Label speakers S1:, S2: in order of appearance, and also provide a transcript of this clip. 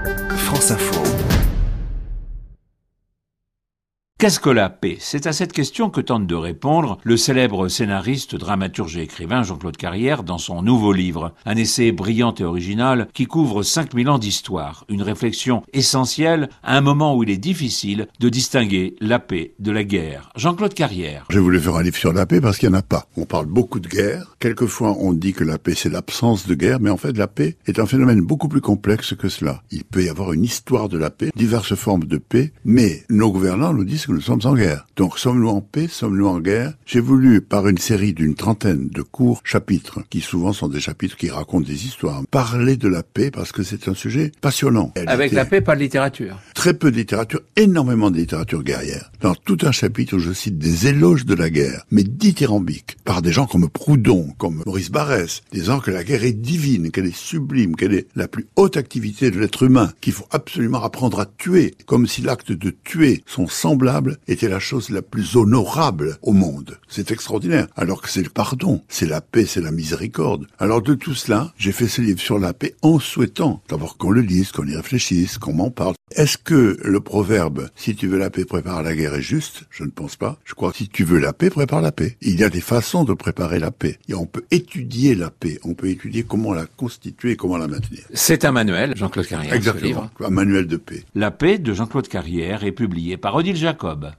S1: France Info.
S2: Qu'est-ce que la paix ? C'est à cette question que tente de répondre le célèbre scénariste, dramaturge et écrivain Jean-Claude Carrière dans son nouveau livre. Un essai brillant et original qui couvre 5000 ans d'histoire. Une réflexion essentielle à un moment où il est difficile de distinguer la paix de la guerre. Jean-Claude Carrière.
S3: J'ai voulu faire un livre sur la paix parce qu'il n'y en a pas. On parle beaucoup de guerre. Quelquefois, on dit que la paix, c'est l'absence de guerre. Mais en fait, la paix est un phénomène beaucoup plus complexe que cela. Il peut y avoir une histoire de la paix, diverses formes de paix. Mais nos gouvernants nous disent que nous sommes en guerre. Donc, sommes-nous en paix, sommes-nous en guerre? J'ai voulu, par une série d'une trentaine de courts chapitres, qui souvent sont des chapitres qui racontent des histoires, parler de la paix parce que c'est un sujet passionnant.
S2: Avec la paix, pas de littérature.
S3: Très peu de littérature, énormément de littérature guerrière. Dans tout un chapitre où je cite des éloges de la guerre, mais dithyrambiques, par des gens comme Proudhon, comme Maurice Barrès, disant que la guerre est divine, qu'elle est sublime, qu'elle est la plus haute activité de l'être humain, qu'il faut absolument apprendre à tuer, comme si l'acte de tuer son semblable était la chose la plus honorable au monde. C'est extraordinaire. Alors que c'est le pardon, c'est la paix, c'est la miséricorde. Alors de tout cela, j'ai fait ce livre sur la paix en souhaitant d'abord qu'on le lise, qu'on y réfléchisse, qu'on m'en parle. Est-ce que le proverbe « si tu veux la paix, prépare la guerre » est juste? Je ne pense pas. Je crois que si tu veux la paix, prépare la paix. Il y a des façons de préparer la paix. Et on peut étudier la paix. On peut étudier comment la constituer et comment la maintenir.
S2: C'est un manuel, Jean-Claude Carrière.
S3: Exactement.
S2: Ce livre.
S3: Un manuel de paix.
S2: La paix de Jean-Claude Carrière est publié par Odile Jacob.